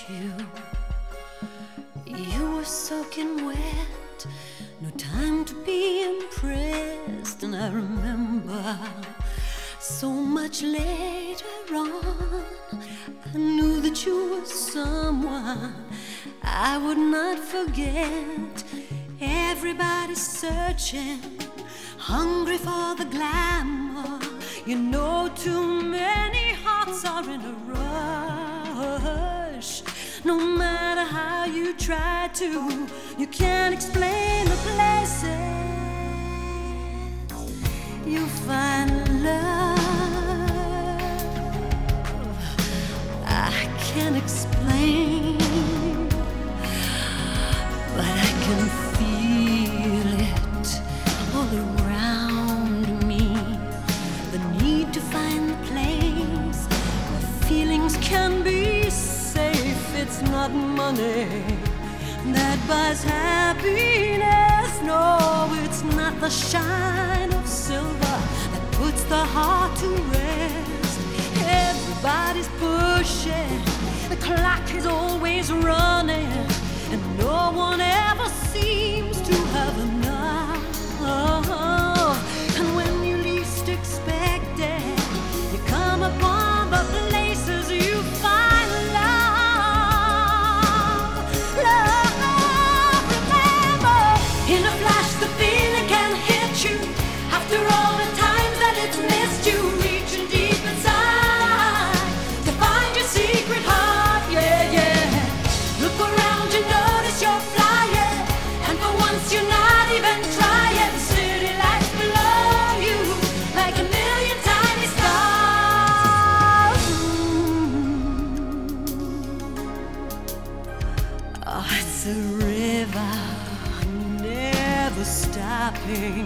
you. You were soaking wet, no time to be impressed. And I remember so much later on, I knew that you were someone I would not forget. Everybody's searching, hungry for the glamour. You know, too many hearts are in a rush. No matter how you try to, you can't explain the places you find love. I can't explain, but I can feel it all around me. The need to find the place where feelings can be safe. It's not money that buys happiness. No, it's not the shine of silver that puts the heart to rest. Everybody's pushing, the clock is always running, and no one ever seems to have enough. And when you least expect it, you come upon the places you find love. Love, remember, in a flash the feeling can hit you. After all the times that it's missed you, reaching deep inside to find your secret heart. Yeah, yeah. Look around, you notice you're flying, and for once you're not even trying. City lights below you like a million tiny stars. Oh, it's a river never stopping,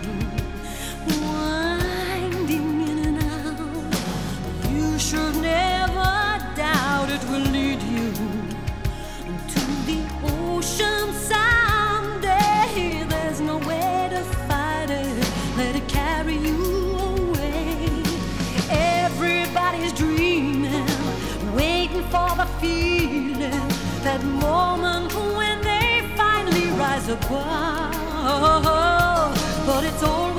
winding in and out. You should never doubt it will lead you to the ocean someday. There's no way to fight it, let it carry you away. Everybody's dreaming, waiting for the feeling, that moment when they finally rise above. But it's all